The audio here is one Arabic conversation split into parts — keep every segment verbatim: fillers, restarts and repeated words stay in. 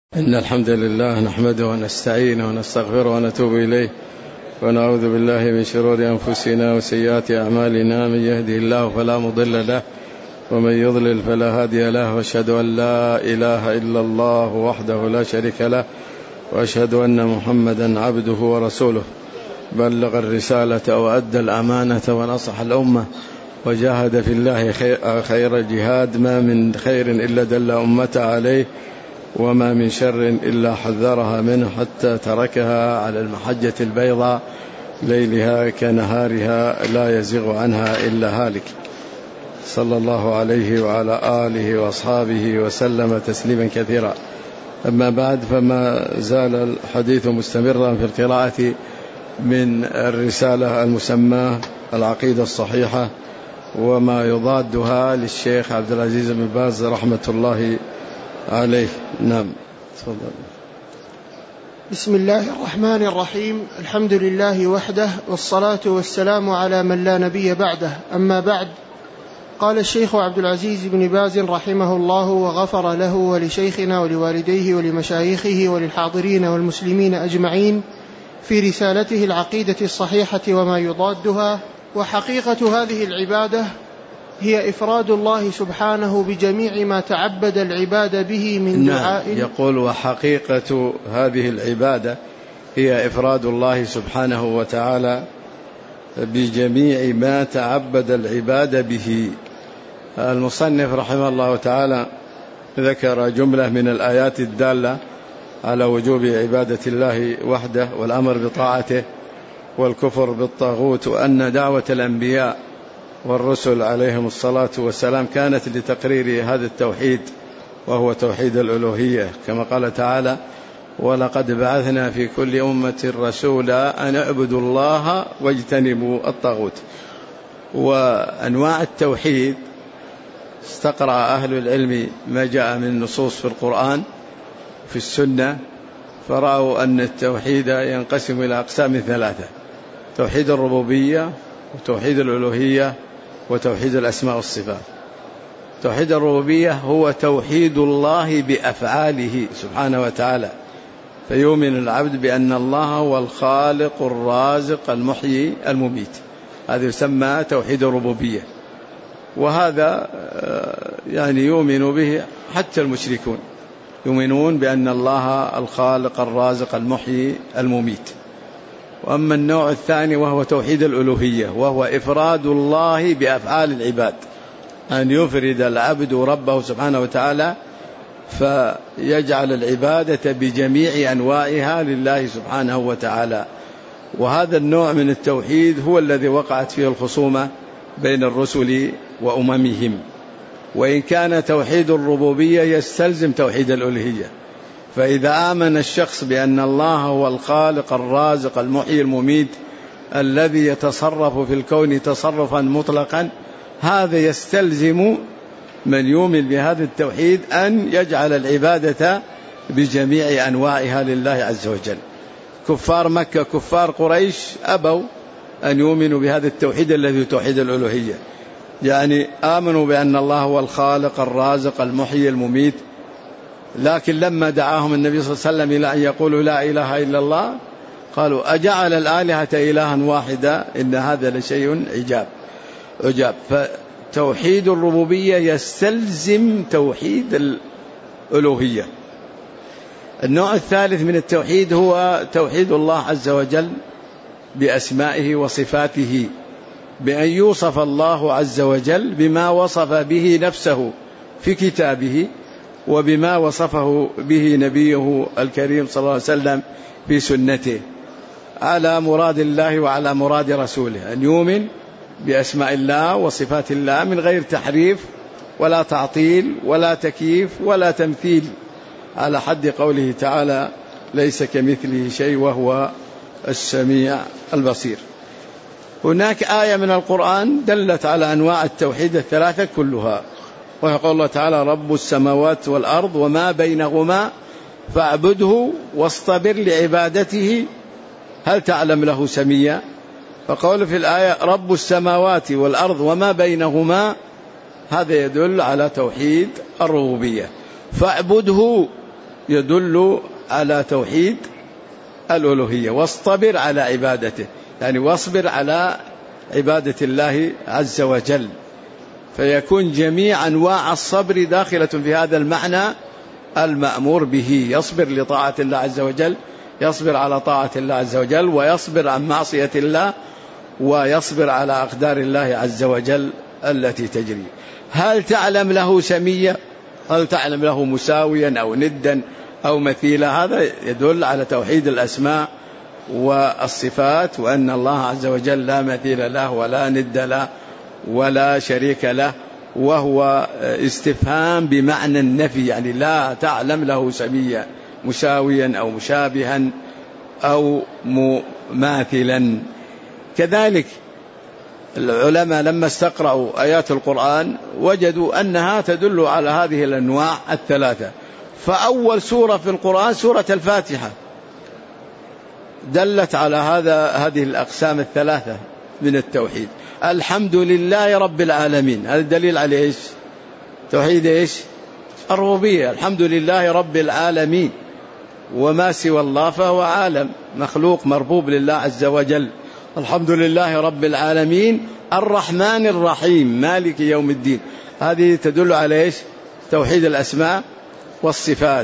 إن الحمد لله نحمده ونستعينه ونستغفره ونتوب إليه ونعوذ بالله من شرور أنفسنا وسيئات أعمالنا. من يهده الله فلا مضل له ومن يضلل فلا هادي له، وأشهد أن لا إله إلا الله وحده لا شريك له، وأشهد أن محمدا عبده ورسوله. بلغ الرسالة وأدى الأمانة ونصح الأمة وجاهد في الله خير الجهاد. ما من خير إلا دل أمته عليه، وما من شر إلا حذرها منه، حتى تركها على المحجة البيضاء ليلها كنهارها لا يزيغ عنها إلا هالك. صلى الله عليه وعلى آله وأصحابه وسلم تسليما كثيرا. أما بعد، فما زال الحديث مستمرا في القراءة من الرسالة المسماة العقيدة الصحيحة وما يضادها للشيخ عبد العزيز بن باز رحمة الله عليه. نعم، تفضل. بسم الله الرحمن الرحيم. الحمد لله وحده، والصلاة والسلام على من لا نبي بعده. أما بعد، قال الشيخ عبد العزيز بن باز رحمه الله وغفر له ولشيخنا ولوالديه ولمشايخه وللحاضرين والمسلمين أجمعين في رسالته العقيدة الصحيحة وما يضادها: وحقيقة هذه العبادة هي إفراد الله سبحانه بجميع ما تعبد العباد به من دعاء. يقول: وحقيقة هذه العبادة هي إفراد الله سبحانه وتعالى بجميع ما تعبد العباد به. المصنف رحمه الله تعالى ذكر جملة من الآيات الدالة على وجوب عبادة الله وحده والأمر بطاعته والكفر بالطاغوت، وأن دعوة الأنبياء والرسل عليهم الصلاة والسلام كانت لتقرير هذا التوحيد، وهو توحيد الألوهية، كما قال تعالى: ولقد بعثنا في كل أمة رسولا أن اعبدوا الله واجتنبوا الطاغوت. وأنواع التوحيد استقرأ أهل العلم ما جاء من نصوص في القرآن في السنة، فرأوا أن التوحيد ينقسم إلى أقسام ثلاثة: توحيد الربوبية، وتوحيد الألوهية، وتوحيد الأسماء والصفات. توحيد الربوبية هو توحيد الله بأفعاله سبحانه وتعالى، فيؤمن العبد بأن الله هو الخالق الرازق المحيي المميت، هذا يسمى توحيد الربوبية. وهذا يعني يؤمن به حتى المشركون، يؤمنون بأن الله الخالق الرازق المحيي المميت. وأما النوع الثاني وهو توحيد الألوهية، وهو إفراد الله بأفعال العباد، أن يفرد العبد ربه سبحانه وتعالى فيجعل العبادة بجميع أنواعها لله سبحانه وتعالى. وهذا النوع من التوحيد هو الذي وقعت فيه الخصومة بين الرسل وأممهم. وإن كان توحيد الربوبية يستلزم توحيد الألوهية، فإذا آمن الشخص بأن الله هو الخالق الرازق المحيي المميت الذي يتصرف في الكون تصرفا مطلقا، هذا يستلزم من يؤمن بهذا التوحيد أن يجعل العبادة بجميع أنواعها لله عز وجل. كفار مكة كفار قريش أبوا أن يؤمنوا بهذا التوحيد الذي توحيد الألوهية، يعني آمنوا بأن الله هو الخالق الرازق المحيي المميت، لكن لما دعاهم النبي صلى الله عليه وسلم إلى أن يقولوا لا إله إلا الله قالوا: أجعل الآلهة إلها واحدا إن هذا لشيء عجاب عجاب. فتوحيد الربوبية يستلزم توحيد الألوهية. النوع الثالث من التوحيد هو توحيد الله عز وجل بأسمائه وصفاته، بأن يوصف الله عز وجل بما وصف به نفسه في كتابه، وبما وصفه به نبيه الكريم صلى الله عليه وسلم في سنته، على مراد الله وعلى مراد رسوله. أن يؤمن بأسماء الله وصفات الله من غير تحريف ولا تعطيل ولا تكييف ولا تمثيل، على حد قوله تعالى: ليس كمثله شيء وهو السميع البصير. هناك آية من القرآن دلت على أنواع التوحيد الثلاثة كلها، ويقول الله تعالى: رب السماوات والأرض وما بينهما فاعبده واصطبر لعبادته هل تعلم له سميا. فقول في الآية رب السماوات والأرض وما بينهما، هذا يدل على توحيد الربوبية. فاعبده يدل على توحيد الألوهية. واصطبر على عبادته، يعني واصبر على عبادة الله عز وجل، فيكون جميع أنواع الصبر داخلة في هذا المعنى المأمور به. يصبر لطاعة الله عز وجل، يصبر على طاعة الله عز وجل، ويصبر عن معصية الله، ويصبر على أقدار الله عز وجل التي تجري. هل تعلم له سميا؟ هل تعلم له مساويا أو ندا أو مثيلا؟ هذا يدل على توحيد الأسماء والصفات، وأن الله عز وجل لا مثيل له ولا ند له ولا شريك له، وهو استفهام بمعنى النفي، يعني لا تعلم له سميا مساويا أو مشابها أو مماثلا. كذلك العلماء لما استقرأوا آيات القرآن وجدوا أنها تدل على هذه الأنواع الثلاثة. فأول سورة في القرآن سورة الفاتحة دلت على هذا هذه الأقسام الثلاثة من التوحيد. الحمد لله رب العالمين، هذا الدليل على إيش؟ توحيد إيش؟ الربوبية. الحمد لله رب العالمين، وما سوى الله فهو عالم مخلوق مربوب لله عز وجل. الحمد لله رب العالمين الرحمن الرحيم مالك يوم الدين، هذه تدل على إيش؟ توحيد الأسماء والصفات.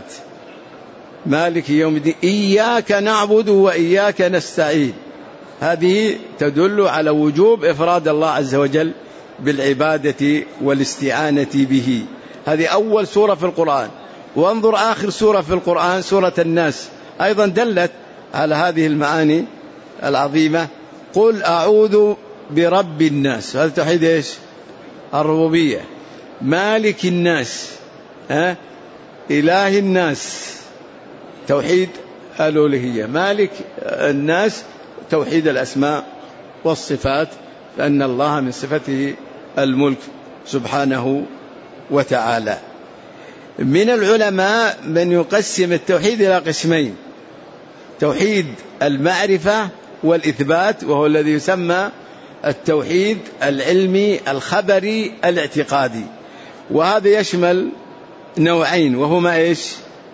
مالك يوم الدين إياك نعبد وإياك نستعين، هذه تدل على وجوب إفراد الله عز وجل بالعبادة والاستعانة به. هذه أول سورة في القرآن. وانظر آخر سورة في القرآن سورة الناس، أيضا دلت على هذه المعاني العظيمة. قل أعوذ برب الناس، هذا توحيد إيش؟ الربوبية. مالك الناس، ها؟ إله الناس، توحيد الألوهية. مالك الناس توحيد الأسماء والصفات، لأن الله من صفته الملك سبحانه وتعالى. من العلماء من يقسم التوحيد إلى قسمين: توحيد المعرفة والإثبات، وهو الذي يسمى التوحيد العلمي الخبري الاعتقادي، وهذا يشمل نوعين، وهما إيش؟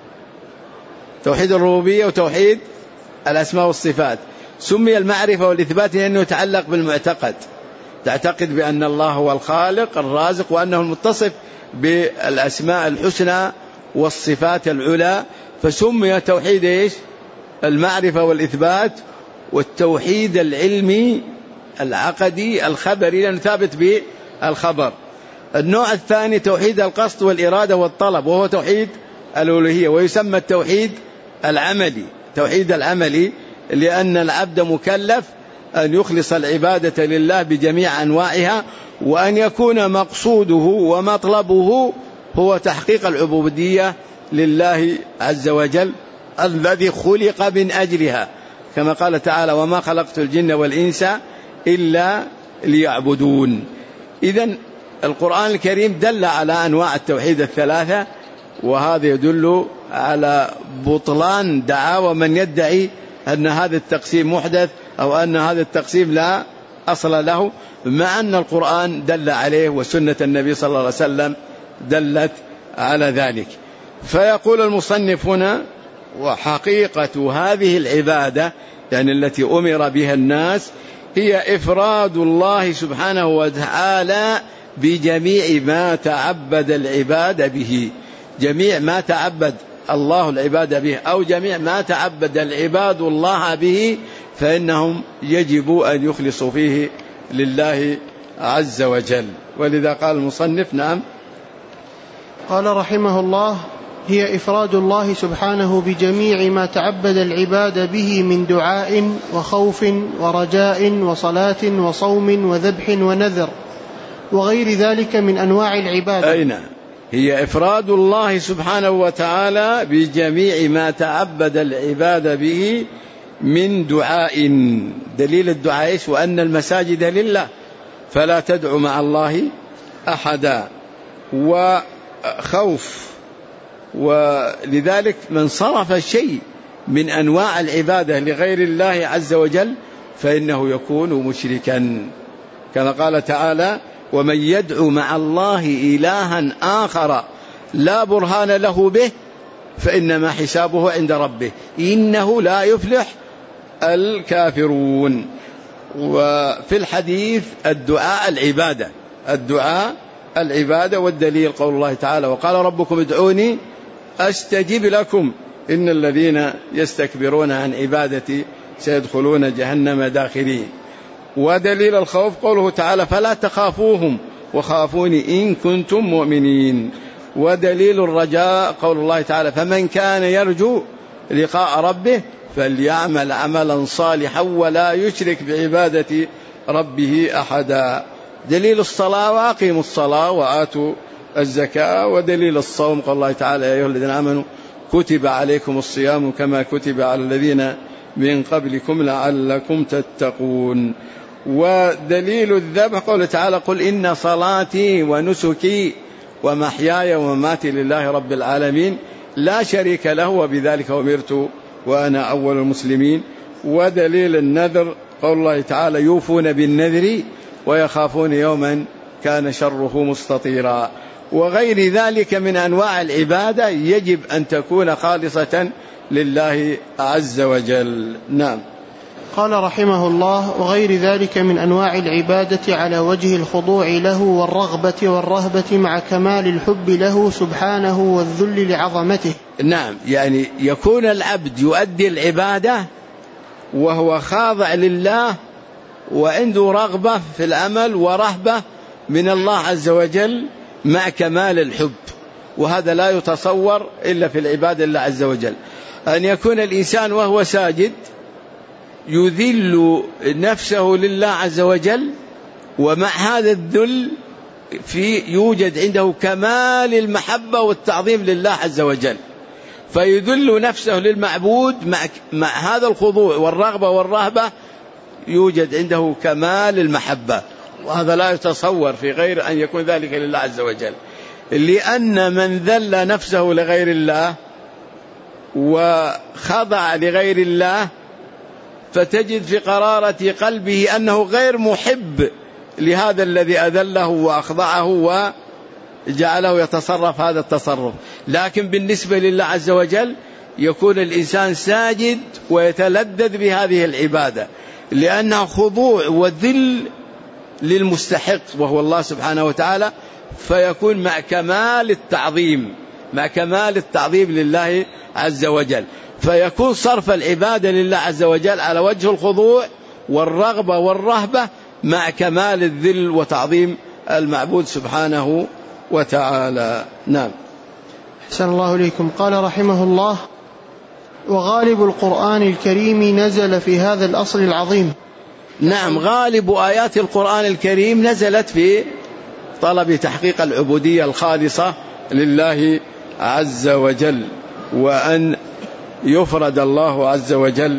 توحيد الربوبية وتوحيد الأسماء والصفات. سمي المعرفة والإثبات لأنه يتعلق بالمعتقد، تعتقد بأن الله هو الخالق الرازق، وأنه المتصف بالأسماء الحسنى والصفات العلى، فسمي توحيد إيش؟ المعرفة والإثبات. والتوحيد العلمي العقدي الخبري لأنه ثابت بالخبر. النوع الثاني توحيد القصد والإرادة والطلب، وهو توحيد الألوهية، ويسمى التوحيد العملي. توحيد العملي لأن العبد مكلف أن يخلص العبادة لله بجميع أنواعها، وأن يكون مقصوده ومطلبه هو تحقيق العبودية لله عز وجل الذي خلق من أجلها، كما قال تعالى: وما خلقت الجن والإنس إلا ليعبدون. إذن القرآن الكريم دل على أنواع التوحيد الثلاثة، وهذا يدل على بطلان دعاوى من يدعي أن هذا التقسيم محدث أو أن هذا التقسيم لا أصل له، مع أن القرآن دل عليه وسنة النبي صلى الله عليه وسلم دلت على ذلك. فيقول المصنف هنا: وحقيقة هذه العبادة، يعني التي أمر بها الناس، هي إفراد الله سبحانه وتعالى بجميع ما تعبد العباد به، جميع ما تعبد الله العباد به أو جميع ما تعبد العباد الله به، فإنهم يجب أن يخلصوا فيه لله عز وجل. ولذا قال المصنف: نعم. قال رحمه الله: هي إفراد الله سبحانه بجميع ما تعبد العباد به من دعاء وخوف ورجاء وصلاة وصوم وذبح ونذر وغير ذلك من أنواع العبادة. أين هي إفراد الله سبحانه وتعالى بجميع ما تعبد العباد به من دعاء. دليل الدعاء إيش؟ وأن المساجد لله فلا تدعو مع الله أحدا. وخوف، ولذلك من صرف شيء من أنواع العبادة لغير الله عز وجل فإنه يكون مشركا، كما قال تعالى: ومن يدعو مع الله إلها آخر لا برهان له به فإنما حسابه عند ربه إنه لا يفلح الكافرون. وفي الحديث الدعاء العبادة، الدعاء العبادة، والدليل قول الله تعالى وقال ربكم ادعوني أستجب لكم إن الذين يستكبرون عن عبادتي سيدخلون جهنم داخرين. ودليل الخوف قوله تعالى فلا تخافوهم وخافوني إن كنتم مؤمنين. ودليل الرجاء قول الله تعالى فمن كان يرجو لقاء ربه فليعمل عملا صالحا ولا يشرك بعبادة ربه أحدا. دليل الصلاة وأقيموا الصلاة وآتوا الزكاة. ودليل الصوم قال الله تعالى يا أيها الذين آمنوا كتب عليكم الصيام كما كتب على الذين من قبلكم لعلكم تتقون. ودليل الذبح قال تعالى قل إن صلاتي ونسكي ومحياي ومماتي لله رب العالمين لا شريك له وبذلك أمرت وأنا أول المسلمين. ودليل النذر قول الله تعالى يوفون بالنذر ويخافون يوما كان شره مستطيرا. وغير ذلك من أنواع العبادة يجب أن تكون خالصة لله عز وجل. نعم. قال رحمه الله وغير ذلك من أنواع العبادة على وجه الخضوع له والرغبة والرهبة مع كمال الحب له سبحانه والذل لعظمته. نعم، يعني يكون العبد يؤدي العبادة وهو خاضع لله وعنده رغبة في العمل ورهبة من الله عز وجل مع كمال الحب، وهذا لا يتصور إلا في العبادة لله عز وجل. أن يكون الإنسان وهو ساجد يذل نفسه لله عز وجل ومع هذا الذل في يوجد عنده كمال المحبة والتعظيم لله عز وجل، فيذل نفسه للمعبود مع, مع هذا الخضوع والرغبة والرهبة يوجد عنده كمال المحبة، وهذا لا يتصور في غير أن يكون ذلك لله عز وجل. لأن من ذل نفسه لغير الله وخضع لغير الله فتجد في قرارة قلبه أنه غير محب لهذا الذي أذله وأخضعه وجعله يتصرف هذا التصرف. لكن بالنسبة لله عز وجل يكون الإنسان ساجد ويتلذذ بهذه العبادة لأنه خضوع وذل للمستحق وهو الله سبحانه وتعالى، فيكون مع كمال التعظيم مع كمال التعظيم لله عز وجل، فيكون صرف العبادة لله عز وجل على وجه الخضوع والرغبة والرهبة مع كمال الذل وتعظيم المعبود سبحانه وتعالى. نعم. أحسن الله إليكم. قال رحمه الله وغالب القرآن الكريم نزل في هذا الأصل العظيم. نعم، غالب آيات القرآن الكريم نزلت في طلب تحقيق العبودية الخالصة لله عز وجل، وأن يفرد الله عز وجل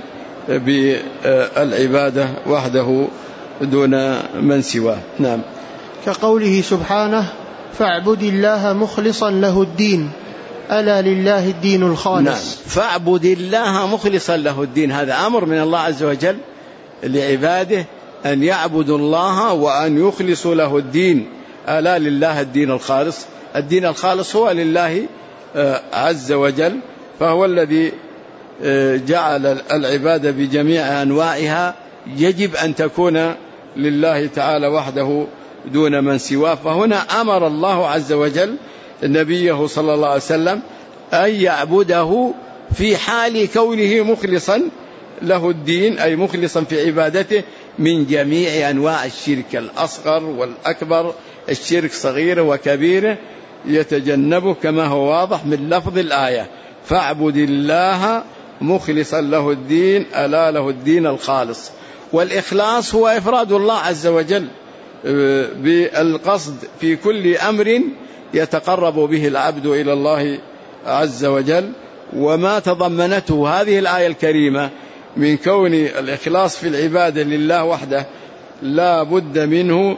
بالعبادة وحده دون من سواه. نعم. كقوله سبحانه فاعبد الله مخلصا له الدين ألا لله الدين الخالص. نعم. فاعبد الله مخلصا له الدين، هذا أمر من الله عز وجل لعباده أن يعبدوا الله وأن يخلصوا له الدين. ألا لله الدين الخالص، الدين الخالص هو لله عز وجل، فهو الذي جعل العبادة بجميع أنواعها يجب أن تكون لله تعالى وحده دون من سواه. فهنا أمر الله عز وجل نبيه صلى الله عليه وسلم أن يعبده في حال كونه مخلصا له الدين، أي مخلصا في عبادته من جميع أنواع الشرك الأصغر والأكبر، الشرك صغير وكبير يتجنبه كما هو واضح من لفظ الآية فاعبد الله مخلصا له الدين ألا له الدين الخالص. والإخلاص هو إفراد الله عز وجل بالقصد في كل أمر يتقرب به العبد إلى الله عز وجل. وما تضمنته هذه الآية الكريمة من كون الإخلاص في العبادة لله وحده لا بد منه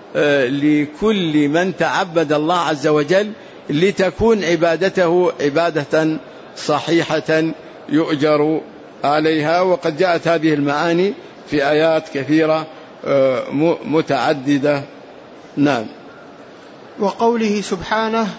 لكل من تعبد الله عز وجل لتكون عبادته عبادة صحيحة يؤجر عليها. وقد جاءت هذه المعاني في آيات كثيرة متعددة. نعم. وقوله سبحانه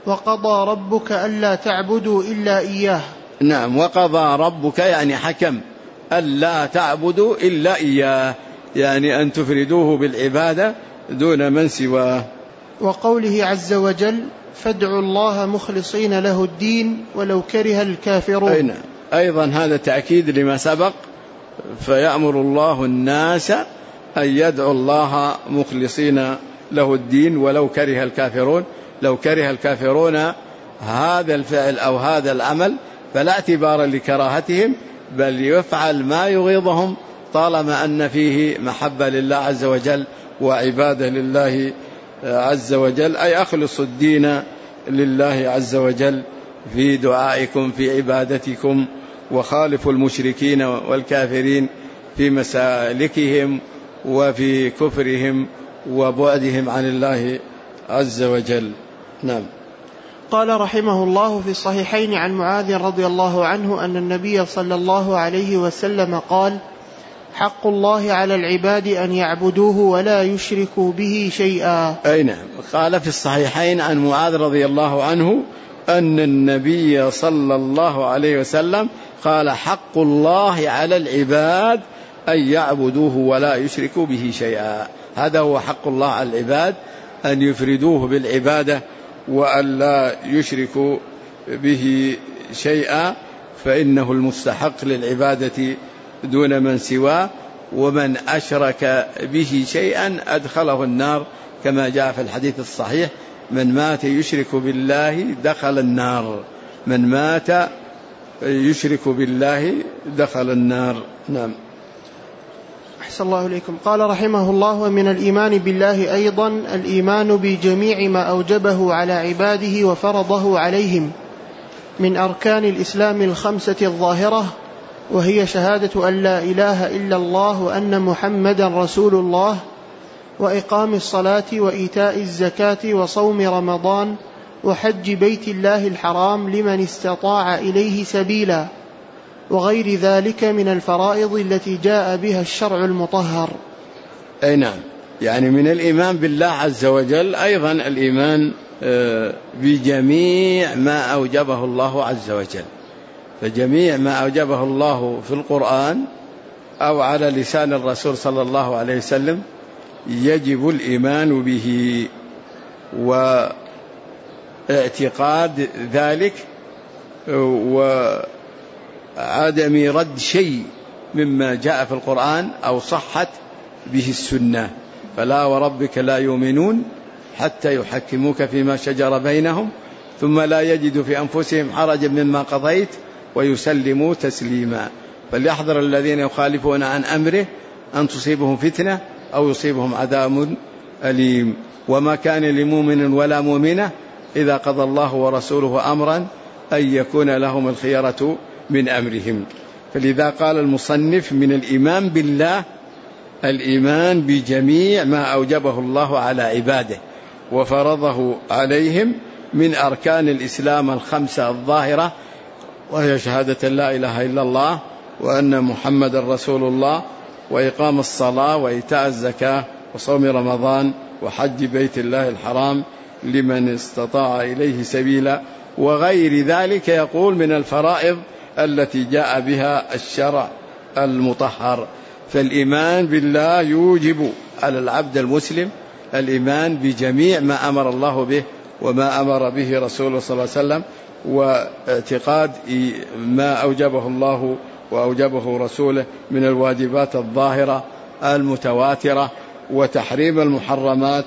وقضى ربك ألا تعبدوا إلا إياه. نعم، وقضى ربك يعني حكم ألا تعبدوا إلا إياه، يعني أن تفردوه بالعبادة دون من سواه. وقوله عز وجل فادعوا الله مخلصين له الدين ولو كره الكافرون. أين أيضا هذا تأكيد لما سبق، فيأمر الله الناس أن يدعوا الله مخلصين له الدين ولو كره الكافرون. لو كره الكافرون هذا الفعل أو هذا العمل فلا اعتبار لكراهتهم، بل يفعل ما يغيظهم طالما أن فيه محبة لله عز وجل وعبادة لله عز وجل، أي أخلصوا الدين لله عز وجل في دعائكم في عبادتكم، وخالفوا المشركين والكافرين في مسالكهم وفي كفرهم وبعدهم عن الله عز وجل. نعم. قال رحمه الله في الصحيحين عن معاذ رضي الله عنه أن النبي صلى الله عليه وسلم قال حق الله على العباد أن يعبدوه ولا يشركوا به شيئا. أي نعم. قال في الصحيحين عن معاذ رضي الله عنه أن النبي صلى الله عليه وسلم قال حق الله على العباد أن يعبدوه ولا يشركوا به شيئا. هذا هو حق الله على العباد، أن يفردوه بالعبادة وأن لا يشركوا به شيئا، فإنه المستحق للعبادة دون من سواه، ومن أشرك به شيئا أدخله النار، كما جاء في الحديث الصحيح من مات يشرك بالله دخل النار. من مات يشرك بالله دخل النار. نعم. أحسن الله إليكم. قال رحمه الله ومن الإيمان بالله أيضا الإيمان بجميع ما أوجبه على عباده وفرضه عليهم من أركان الإسلام الخمسة الظاهرة، وهي شهادة أن لا إله إلا الله وأن محمدا رسول الله، وإقام الصلاة وإيتاء الزكاة وصوم رمضان وحج بيت الله الحرام لمن استطاع إليه سبيلا، وغير ذلك من الفرائض التي جاء بها الشرع المطهر. أي نعم، يعني من الإيمان بالله عز وجل أيضا الإيمان بجميع ما أوجبه الله عز وجل، فجميع ما أوجبه الله في القرآن أو على لسان الرسول صلى الله عليه وسلم يجب الإيمان به واعتقاد ذلك، وعدم رد شيء مما جاء في القرآن أو صحت به السنة. فلا وربك لا يؤمنون حتى يحكموك فيما شجر بينهم ثم لا يجدوا في أنفسهم حرجا مما قضيت ويسلموا تسليما. فليحذر الذين يخالفون عن أمره أن تصيبهم فتنة أو يصيبهم عذاب أليم. وما كان لمؤمن ولا مؤمنة إذا قضى الله ورسوله أمرا أن يكون لهم الخيرة من أمرهم. فلذا قال المصنف من الإيمان بالله الإيمان بجميع ما أوجبه الله على عباده وفرضه عليهم من أركان الإسلام الخمسة الظاهرة، وهي شهادة لا إله إلا الله وأن محمد رسول الله، وإقام الصلاة وإيتاء الزكاة وصوم رمضان وحج بيت الله الحرام لمن استطاع إليه سبيلا، وغير ذلك يقول من الفرائض التي جاء بها الشرع المطهر. فالإيمان بالله يوجب على العبد المسلم الإيمان بجميع ما أمر الله به وما أمر به رسوله صلى الله عليه وسلم، واعتقاد ما أوجبه الله وأوجبه رسوله من الواجبات الظاهرة المتواترة، وتحريم المحرمات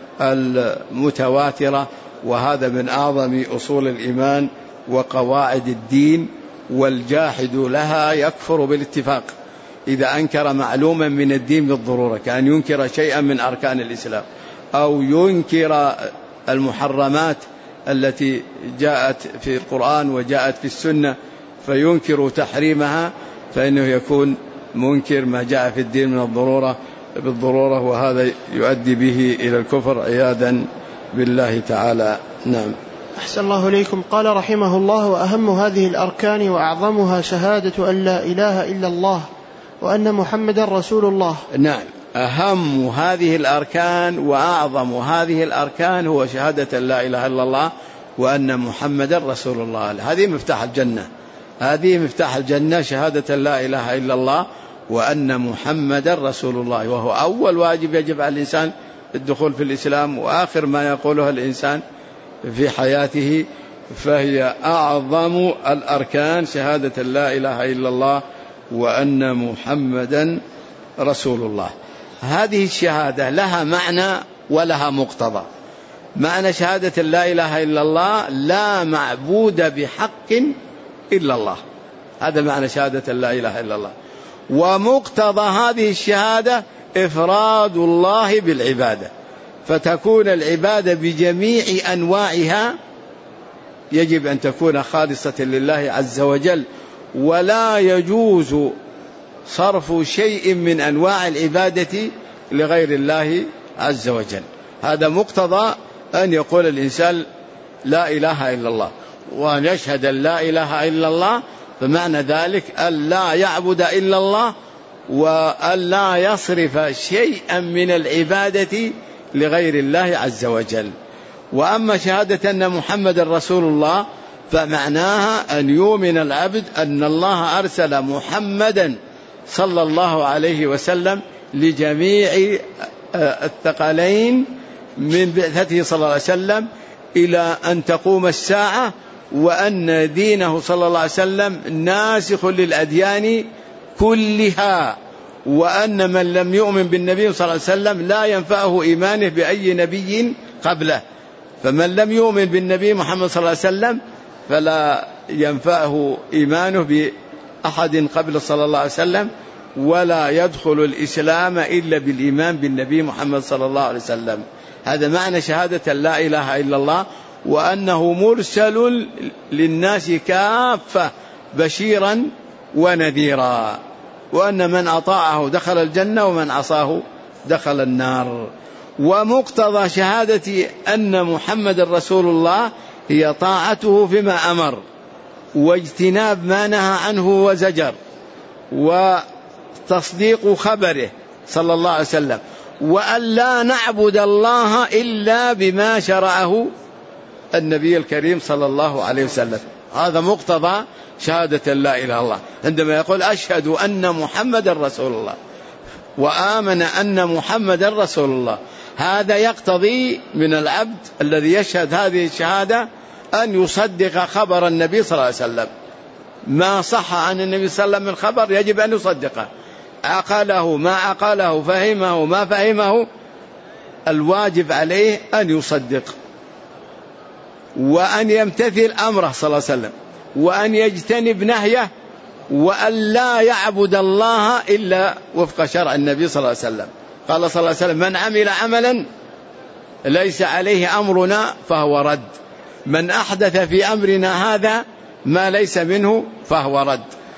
المتواترة، وهذا من أعظم أصول الإيمان وقواعد الدين، والجاحد لها يكفر بالاتفاق إذا أنكر معلوما من الدين بالضرورة، كأن ينكر شيئا من أركان الإسلام أو ينكر المحرمات التي جاءت في القرآن وجاءت في السنة فينكر تحريمها، فإنه يكون منكر ما جاء في الدين من الضرورة بالضرورة، وهذا يؤدي به إلى الكفر عياذا بالله تعالى. نعم. أحسن الله إليكم. قال رحمه الله وأهم هذه الأركان وأعظمها شهادة أن لا إله إلا الله وأن محمدا رسول الله. نعم، أهم هذه الأركان وأعظم هذه الأركان هو شهادة لا إله إلا الله وأن محمدا رسول الله. هذه مفتاح الجنة، هذه مفتاح الجنة، شهادة لا إله إلا الله وأن محمدا رسول الله، وهو أول واجب يجب على الإنسان الدخول في الإسلام، وآخر ما يقوله الإنسان في حياته، فهي أعظم الأركان شهادة لا إله إلا الله وأن محمدا رسول الله. هذه الشهادة لها معنى ولها مقتضى. معنى شهادة لا إله إلا الله: لا معبود بحق إلا الله، هذا معنى شهادة لا إله إلا الله. ومقتضى هذه الشهادة إفراد الله بالعبادة، فتكون العبادة بجميع أنواعها يجب أن تكون خالصة لله عز وجل، ولا يجوز صرف شيء من أنواع العبادة لغير الله عز وجل. هذا مقتضى أن يقول الإنسان لا إله إلا الله، وأن يشهد لا إله إلا الله، فمعنى ذلك أن لا يعبد إلا الله، وأن لا يصرف شيئا من العبادة لغير الله عز وجل. وأما شهادة أن محمد رسول الله فمعناها أن يؤمن العبد أن الله أرسل محمدا صلى الله عليه وسلم لجميع الثقلين من بعثته صلى الله عليه وسلم إلى أن تقوم الساعة، وأن دينه صلى الله عليه وسلم ناسخ للأديان كلها، وأن من لم يؤمن بالنبي صلى الله عليه وسلم لا ينفعه إيمانه بأي نبي قبله، فمن لم يؤمن بالنبي محمد صلى الله عليه وسلم فلا ينفعه إيمانه بأحد قبل صلى الله عليه وسلم، ولا يدخل الإسلام إلا بالإيمان بالنبي محمد صلى الله عليه وسلم. هذا معنى شهادة لا إله إلا الله، وأنه مرسل للناس كافة بشيرا ونذيرا، وأن من أطاعه دخل الجنة ومن عصاه دخل النار. ومقتضى شهادة أن محمد رسول الله هي طاعته فيما أمر، واجتناب ما نهى عنه وزجر، وتصديق خبره صلى الله عليه وسلم، وأن لا نعبد الله إلا بما شرعه النبي الكريم صلى الله عليه وسلم. هذا مقتضى شهادة لا إله إلا الله. عندما يقول أشهد أن محمد رسول الله وآمن أن محمد رسول الله، هذا يقتضي من العبد الذي يشهد هذه الشهادة أن يصدق خبر النبي صلى الله عليه وسلم. ما صح عن النبي صلى الله عليه وسلم من خبر يجب أن يصدقه، عقله ما عقله، فهمه ما فهمه، الواجب عليه أن يصدق، وأن يمتثل أمره صلى الله عليه وسلم، وأن يجتنب نهيه، وأن لا يعبد الله إلا وفق شرع النبي صلى الله عليه وسلم. قال صلى الله عليه وسلم: من عمل عملا ليس عليه أمرنا فهو رد، من أحدث في أمرنا هذا ما ليس منه فهو رد.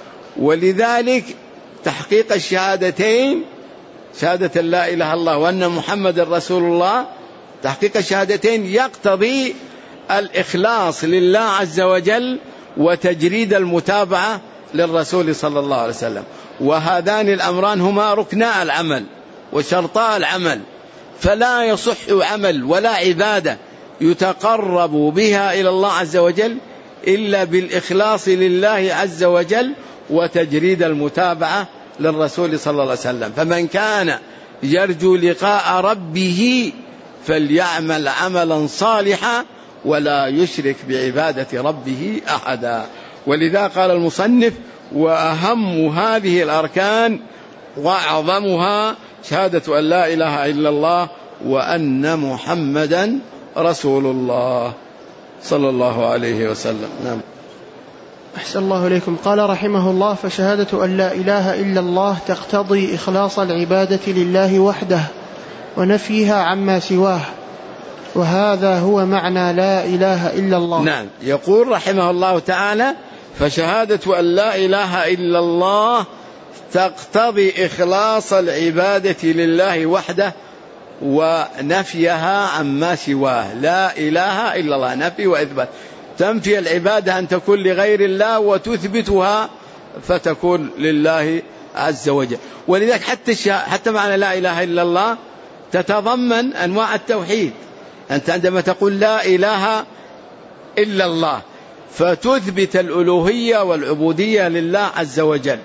ولذلك تحقيق الشهادتين، شهادة لا إله إلا الله وأن محمد رسول الله، تحقيق الشهادتين يقتضي الإخلاص لله عز وجل وتجريد المتابعة للرسول صلى الله عليه وسلم. وهذان الأمران هما ركنا العمل وشرطاء العمل، فلا يصح عمل ولا عبادة يتقرب بها إلى الله عز وجل إلا بالإخلاص لله عز وجل وتجريد المتابعة للرسول صلى الله عليه وسلم. فمن كان يرجو لقاء ربه فليعمل عملا صالحا ولا يشرك بعبادة ربه أحدا. ولذا قال المصنف: وأهم هذه الأركان وأعظمها شهادة أن لا إله إلا الله وأن محمدا رسول الله صلى الله عليه وسلم. نعم. أحسن الله إليكم. قال رحمه الله: فشهادة أن لا إله إلا الله تقتضي إخلاص العبادة لله وحده ونفيها عما سواه، وهذا هو معنى لا إله إلا الله. نعم. يقول رحمه الله تعالى: فشهادة أن لا إله إلا الله تقتضي إخلاص العبادة لله وحده ونفيها عما سواه. لا إله إلا الله، نفي وإثبات. تنفي العبادة أن تكون لغير الله وتثبتها فتكون لله عز وجل. ولذلك حتى حتى معنى لا إله إلا الله تتضمن أنواع التوحيد. أنت عندما تقول لا إله إلا الله، فتثبت الألوهية والعبودية لله عز وجل.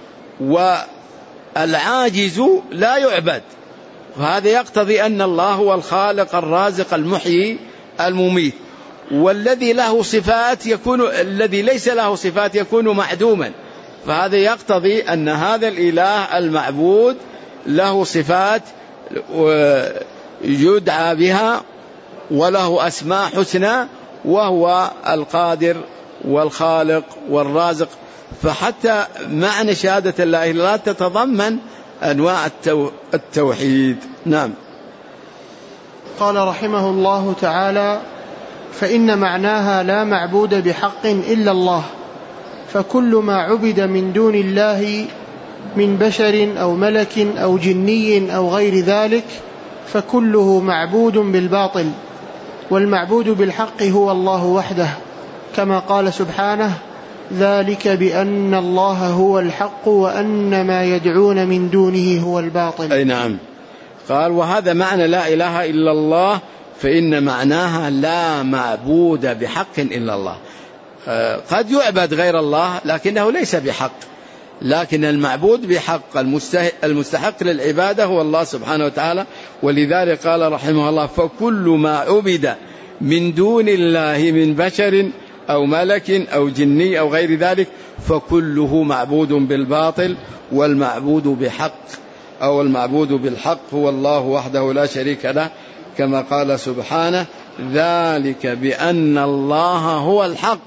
والعاجز لا يعبد، وهذا يقتضي أن الله هو الخالق الرازق المحيي المميت. والذي له صفات يكون، الذي ليس له صفات يكون معدوما، فهذا يقتضي أن هذا الإله المعبود له صفات يدعى بها وله أسماء حسنى، وهو القادر والخالق والرازق. فحتى معنى شهادة لا إله إلا الله تتضمن أنواع التوحيد. نعم. قال رحمه الله تعالى: فإن معناها لا معبود بحق إلا الله، فكل ما عبد من دون الله من بشر أو ملك أو جني أو غير ذلك فكله معبود بالباطل، والمعبود بالحق هو الله وحده، كما قال سبحانه: ذلك بأن الله هو الحق وأن ما يدعون من دونه هو الباطل. أي نعم. قال: وهذا معنى لا إله إلا الله، فإن معناها لا معبود بحق إلا الله. قد يعبد غير الله لكنه ليس بحق، لكن المعبود بحق المستحق للعبادة هو الله سبحانه وتعالى. ولذلك قال رحمه الله: فكل ما عبد من دون الله من بشر أو ملك أو جني أو غير ذلك فكله معبود بالباطل، والمعبود بحق أو المعبود بالحق هو الله وحده لا شريك له، كما قال سبحانه: ذلك بأن الله هو الحق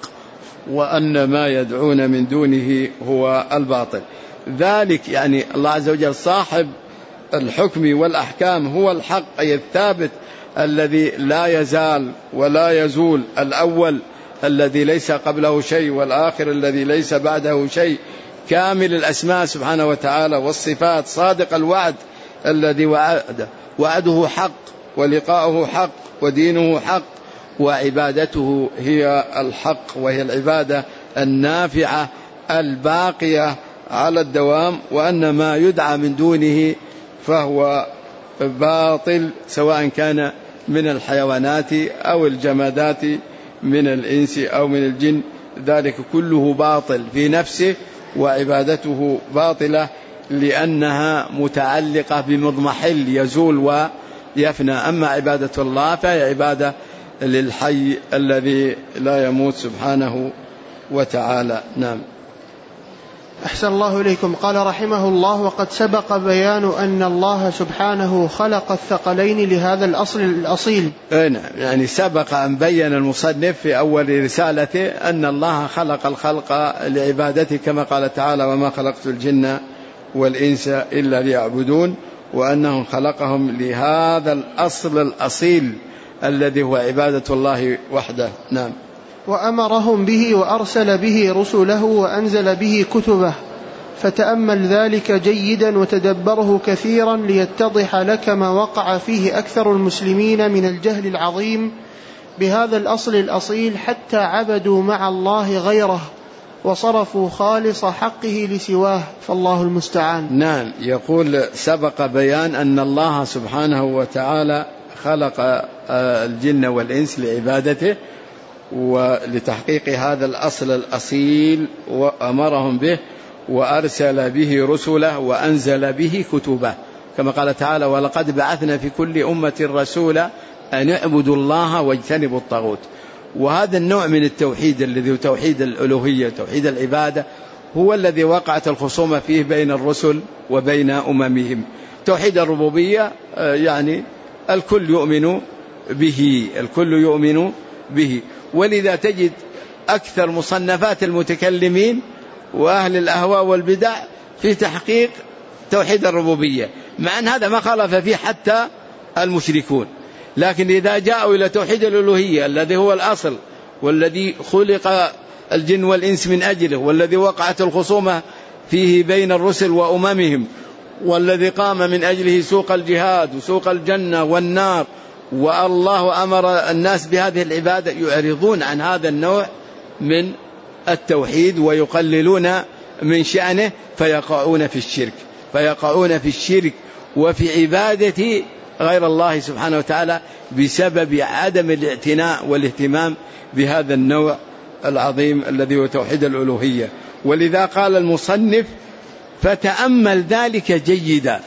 وأن ما يدعون من دونه هو الباطل. ذلك يعني الله عز وجل صاحب الحكم والأحكام هو الحق، أي الثابت الذي لا يزال ولا يزول، الأول الذي ليس قبله شيء، والآخر الذي ليس بعده شيء، كامل الأسماء سبحانه وتعالى والصفات، صادق الوعد الذي وعده، وعده حق ولقاؤه حق ودينه حق، وعبادته هي الحق، وهي العبادة النافعة الباقية على الدوام، وأن ما يدعى من دونه فهو باطل، سواء كان من الحيوانات أو الجمادات، من الإنس أو من الجن، ذلك كله باطل في نفسه، وعبادته باطلة لأنها متعلقة بمضمحل يزول ويفنى. أما عبادة الله فهي عبادة للحي الذي لا يموت سبحانه وتعالى. نعم. أحسن الله إليكم. قال رحمه الله: وقد سبق بيان أن الله سبحانه خلق الثقلين لهذا الأصل الأصيل. نعم، يعني سبق أن بين المصنف في أول رسالته أن الله خلق الخلق لعبادته، كما قال تعالى: وما خلقت الجن والإنس إلا ليعبدون، وأنه خلقهم لهذا الأصل الأصيل الذي هو عبادة الله وحده. نعم. وأمرهم به وأرسل به رسله وأنزل به كتبه، فتأمل ذلك جيدا وتدبره كثيرا ليتضح لك ما وقع فيه أكثر المسلمين من الجهل العظيم بهذا الأصل الأصيل، حتى عبدوا مع الله غيره وصرفوا خالص حقه لسواه، فالله المستعان. نعم. يقول: سبق بيان أن الله سبحانه وتعالى خلق الجن والإنس لعبادته ولتحقيق هذا الأصل الأصيل، وأمرهم به وأرسل به رسله وأنزل به كتبه، كما قال تعالى: ولقد بعثنا في كل أمة رسولا أن اعبدوا الله واجتنبوا الطاغوت. وهذا النوع من التوحيد الذي هو توحيد الألوهية، توحيد العبادة، هو الذي وقعت الخصومة فيه بين الرسل وبين أممهم. توحيد الربوبية يعني الكل يؤمن به، الكل يؤمن به. ولذا تجد أكثر مصنفات المتكلمين وأهل الأهواء والبدع في تحقيق توحيد الربوبية، مع أن هذا ما خالف فيه حتى المشركون. لكن إذا جاءوا إلى توحيد الألوهية الذي هو الأصل، والذي خلق الجن والإنس من أجله، والذي وقعت الخصومة فيه بين الرسل وأممهم، والذي قام من أجله سوق الجهاد وسوق الجنة والنار، والله أمر الناس بهذه العبادة، يعرضون عن هذا النوع من التوحيد ويقللون من شأنه، فيقعون في الشرك، فيقعون في الشرك وفي عبادة غير الله سبحانه وتعالى بسبب عدم الاعتناء والاهتمام بهذا النوع العظيم الذي هو توحيد الألوهية. ولذا قال المصنف: فتأمل ذلك جيدا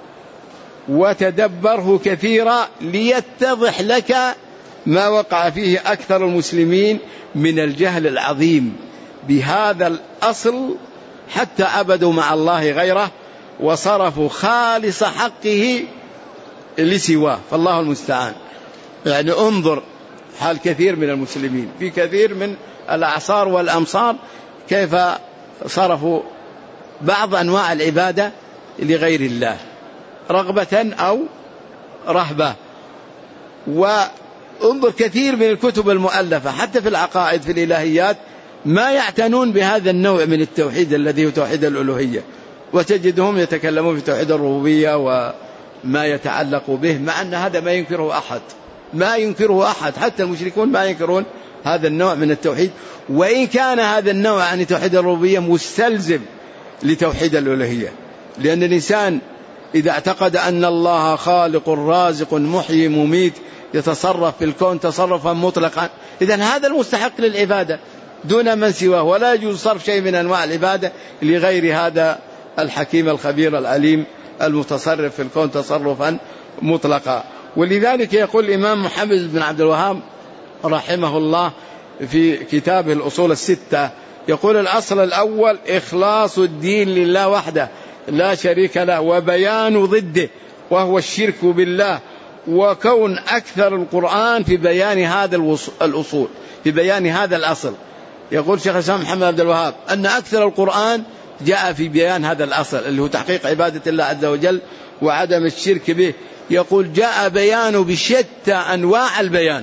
وتدبره كثيرا ليتضح لك ما وقع فيه أكثر المسلمين من الجهل العظيم بهذا الأصل، حتى عبدوا مع الله غيره وصرفوا خالص حقه لسواه، فالله المستعان. يعني انظر حال كثير من المسلمين في كثير من الأعصار والأمصار كيف صرفوا بعض أنواع العبادة لغير الله رغبة أو رهبة. وانظر كثير من الكتب المؤلفة حتى في العقائد في الإلهيات ما يعتنون بهذا النوع من التوحيد الذي هو توحيد الألوهية، وتجدهم يتكلمون في توحيد الربوبية وما يتعلق به، مع أن هذا ما ينكره أحد، ما ينكره أحد، حتى المشركون ما ينكرون هذا النوع من التوحيد، وإن كان هذا النوع عن توحيد الربوبية مستلزم لتوحيد الألوهية. لأن الإنسان إذا اعتقد أن الله خالق رازق محيي مميت يتصرف في الكون تصرفا مطلقا، إذن هذا المستحق للعبادة دون من سواه، ولا يجوز صرف شيء من أنواع العبادة لغير هذا الحكيم الخبير العليم المتصرف في الكون تصرفا مطلقا. ولذلك يقول الإمام محمد بن عبد الوهاب رحمه الله في كتابه الأصول الستة، يقول: الأصل الأول إخلاص الدين لله وحده لا شريك له، وبيان ضده وهو الشرك بالله، وكون أكثر القرآن في بيان هذا الأصول، في بيان هذا الأصل. يقول شيخ الإسلام محمد عبد الوهاب أن أكثر القرآن جاء في بيان هذا الأصل اللي هو تحقيق عبادة الله عز وجل وعدم الشرك به. يقول: جاء بيانه بشتى أنواع البيان،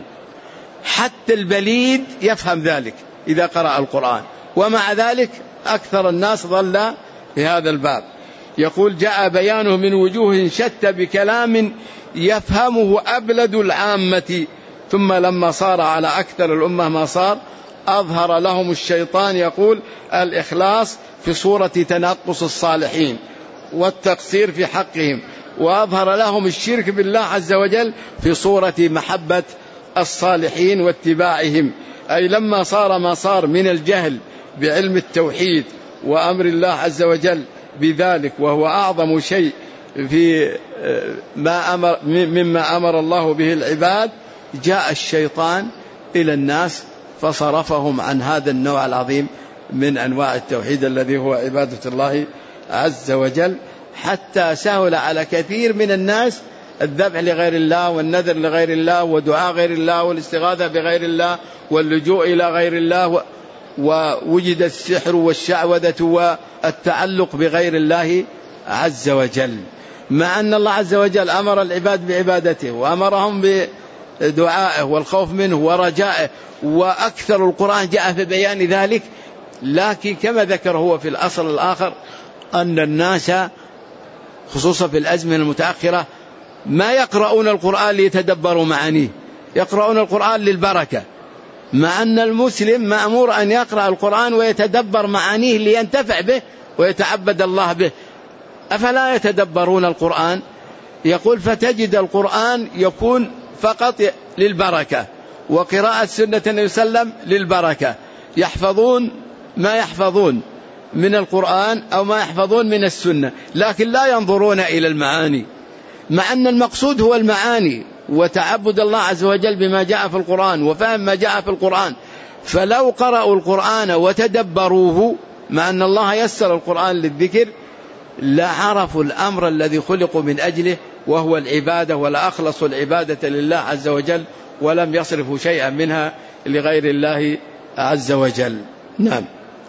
حتى البليد يفهم ذلك إذا قرأ القرآن، ومع ذلك أكثر الناس ضل في هذا الباب. يقول: جاء بيانه من وجوه شتى بكلام يفهمه أبلد العامة، ثم لما صار على أكثر الأمة ما صار أظهر لهم الشيطان يقول الإخلاص في صورة تنقص الصالحين والتقصير في حقهم، وأظهر لهم الشرك بالله عز وجل في صورة محبة الصالحين واتباعهم. أي لما صار ما صار من الجهل بعلم التوحيد وأمر الله عز وجل بذلك، وهو أعظم شيء في ما أمر مما أمر الله به العباد، جاء الشيطان إلى الناس فصرفهم عن هذا النوع العظيم من أنواع التوحيد الذي هو عبادة الله عز وجل، حتى سهل على كثير من الناس الذبح لغير الله والنذر لغير الله ودعاء غير الله والاستغاثة بغير الله واللجوء إلى غير الله، ووجد السحر والشعوذة والتعلق بغير الله عز وجل، مع أن الله عز وجل أمر العباد بعبادته وأمرهم بدعائه والخوف منه ورجائه، وأكثر القرآن جاء في بيان ذلك. لكن كما ذكر هو في الأصل الآخر أن الناس خصوصا في الأزمنة المتأخرة ما يقرؤون القرآن ليتدبروا معانيه، يقرؤون القرآن للبركة، مع أن المسلم مأمور أن يقرأ القرآن ويتدبر معانيه لينتفع به ويتعبد الله به. أفلا يتدبرون القرآن؟ يقول: فتجد القرآن يكون فقط للبركة، وقراءة سنة النبي صلى الله عليه وسلم للبركة، يحفظون ما يحفظون من القرآن أو ما يحفظون من السنة، لكن لا ينظرون إلى المعاني، مع أن المقصود هو المعاني وتعبد الله عز وجل بما جاء في القرآن وفهم ما جاء في القرآن. فلو قرأوا القرآن وتدبروه، مع أن الله يسر القرآن للذكر، لعرفوا الأمر الذي خلقوا من أجله وهو العبادة، ولا أخلصوا العبادة لله عز وجل ولم يصرفوا شيئا منها لغير الله عز وجل. نعم.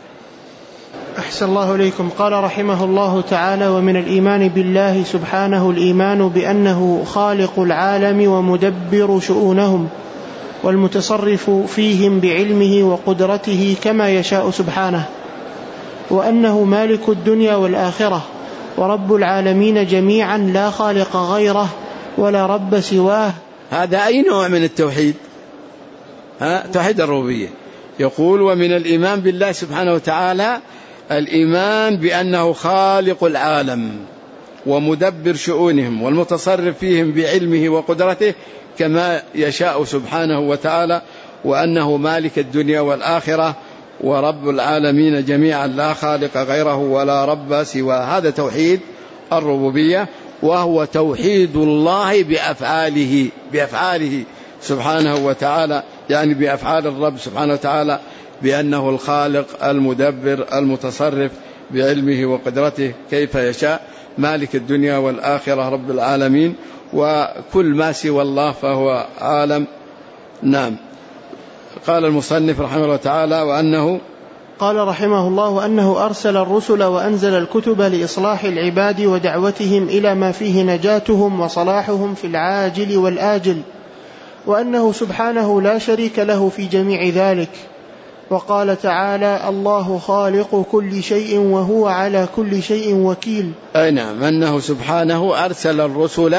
أحسن الله إليكم. قال رحمه الله تعالى: ومن الإيمان بالله سبحانه الإيمان بأنه خالق العالم ومدبر شؤونهم والمتصرف فيهم بعلمه وقدرته كما يشاء سبحانه، وأنه مالك الدنيا والآخرة ورب العالمين جميعا لا خالق غيره ولا رب سواه. هذا أي نوع من التوحيد؟ ها؟ توحيد الربوبية. يقول: ومن الإيمان بالله سبحانه وتعالى الإيمان بأنه خالق العالم ومدبر شؤونهم والمتصرف فيهم بعلمه وقدرته كما يشاء سبحانه وتعالى، وأنه مالك الدنيا والآخرة ورب العالمين جميعا لا خالق غيره ولا رب سوى. هذا توحيد الربوبية، وهو توحيد الله بأفعاله بأفعاله سبحانه وتعالى، يعني بأفعال الرب سبحانه وتعالى، بأنه الخالق المدبر المتصرف بعلمه وقدرته كيف يشاء، مالك الدنيا والآخرة رب العالمين، وكل ما سوى الله فهو عالم. نعم. قال المصنف رحمه الله تعالى وأنه قال رحمه الله أنه أرسل الرسل وأنزل الكتب لإصلاح العباد ودعوتهم إلى ما فيه نجاتهم وصلاحهم في العاجل والآجل، وأنه سبحانه لا شريك له في جميع ذلك. وقال تعالى: الله خالق كل شيء وهو على كل شيء وكيل. أي نعم، أنه سبحانه أرسل الرسل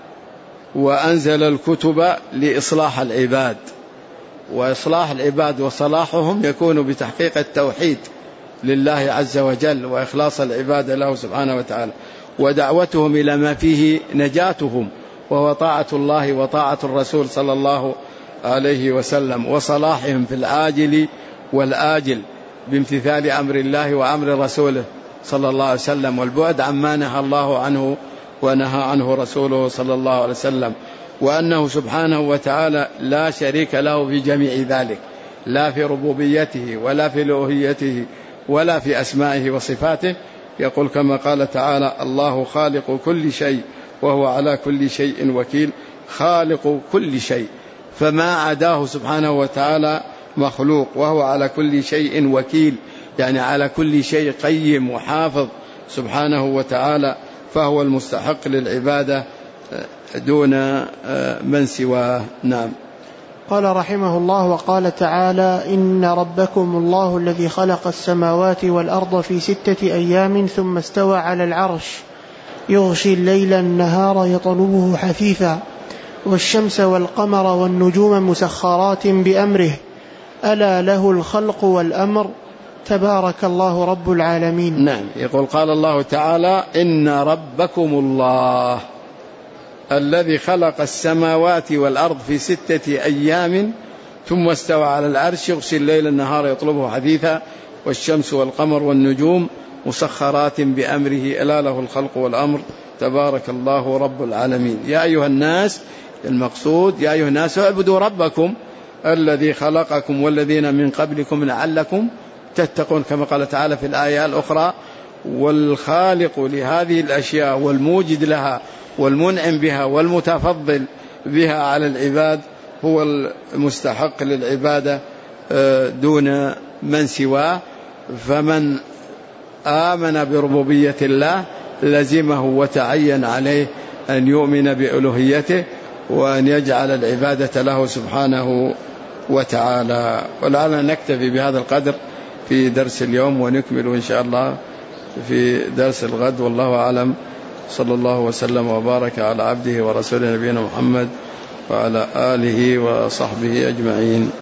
وأنزل الكتب لإصلاح العباد، وإصلاح العباد وصلاحهم يكون بتحقيق التوحيد لله عز وجل وإخلاص العبادة له سبحانه وتعالى، ودعوتهم إلى ما فيه نجاتهم وهو طاعة الله وطاعة الرسول صلى الله عليه وسلم، وصلاحهم في العاجل والآجل بامتثال أمر الله وأمر رسوله صلى الله عليه وسلم، والبعد عما نهى الله عنه ونهى عنه رسوله صلى الله عليه وسلم. وأنه سبحانه وتعالى لا شريك له في جميع ذلك، لا في ربوبيته ولا في ألوهيته ولا في أسمائه وصفاته. يقول كما قال تعالى: الله خالق كل شيء وهو على كل شيء وكيل. خالق كل شيء، فما عداه سبحانه وتعالى مخلوق، وهو على كل شيء وكيل، يعني على كل شيء قيم وحافظ سبحانه وتعالى، فهو المستحق للعبادة دون من سواه. نعم. قال رحمه الله: وقال تعالى: إن ربكم الله الذي خلق السماوات والأرض في ستة أيام ثم استوى على العرش يغشي الليل النهار يطلبه حثيثا والشمس والقمر والنجوم مسخرات بأمره ألا له الخلق والأمر تبارك الله رب العالمين. نعم. يقول قال الله تعالى: إن ربكم الله الذي خلق السماوات والأرض في ستة أيام ثم استوى على العرش يغشي الليل النهار يطلبه حثيثا والشمس والقمر والنجوم مسخرات بأمره ألا له الخلق والأمر تبارك الله رب العالمين. يا أيها الناس، المقصود يا أيها الناس اعبدوا ربكم الذي خلقكم والذين من قبلكم لعلكم تتقون، كما قال تعالى في الآية الأخرى: والخالق لهذه الأشياء والموجد لها والمنعم بها والمتفضل بها على العباد هو المستحق للعبادة دون من سواه. فمن آمن بربوبية الله لزمه وتعين عليه أن يؤمن بألوهيته وأن يجعل العبادة له سبحانه وتعالى. ولعلنا نكتفي بهذا القدر في درس اليوم، ونكمل إن شاء الله في درس الغد، والله أعلم. صلى الله وسلم وبارك على عبده ورسوله نبينا محمد وعلى آله وصحبه أجمعين.